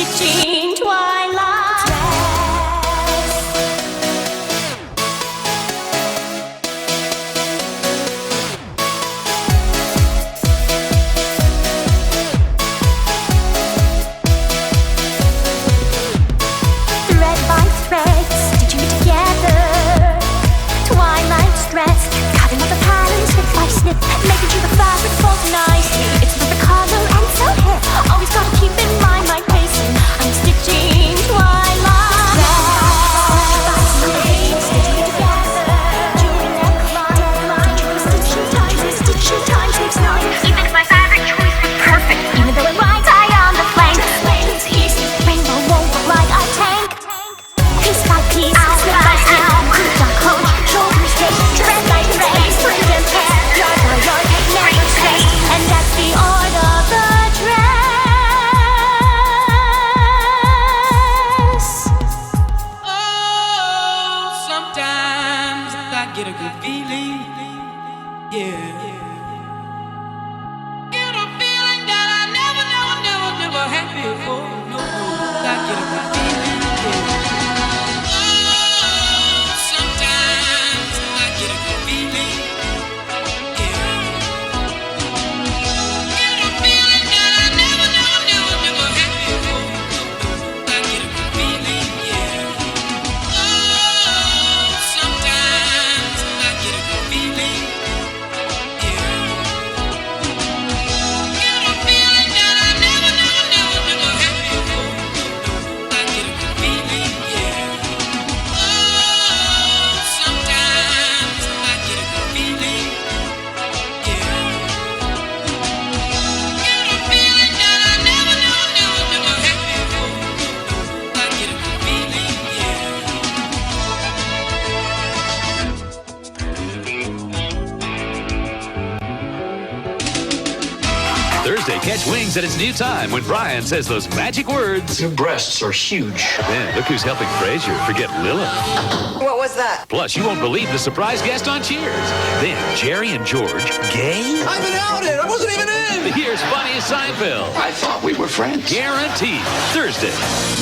stitching twilight. Thread by thread, stitching it together. Twilight stress, cutting up the pattern snip by snip, making sure the fabric folds nicely. It's with the color and so hip. Always gotta keep in mind my pacing. I'm stitching twilight. Thread by thread, stitching it together. Doing neckline, stitching time takes 9. Even if my fabric choice was perfect, even though it might tie on the flank, just wait, it's easy. Rainbow won't look like a tank. Piece by piece, snip by snip, coach on coach, shoulder stitch, thread by thread, sprint and tear, yard by yard, never stay, and that's the art of the dress. Oh, sometimes I get a good feeling, yeah. Get a feeling that I never had before. No, I get a good feeling, yeah. Oh, sometimes I get a good feeling, yeah. Get a feeling that I never had before. No, I get a good feeling, yeah. Oh, sometimes I get a good feeling, yeah. Get a feeling that I never had before. I get a good feeling, yeah. Oh, sometimes I get a good feeling, yeah. Get a feeling that I never had before. I get a good feeling, yeah. Thursday, catch Wings at its new time when Brian says those magic words. Your breasts are huge. Then look who's helping Frasier forget Lilith. What was that? Plus, you won't believe the surprise guest on Cheers. Then Jerry and George, gay? I've been outed. I wasn't even in. Here's funniest Seinfeld. I thought we were friends. Guaranteed. Thursday.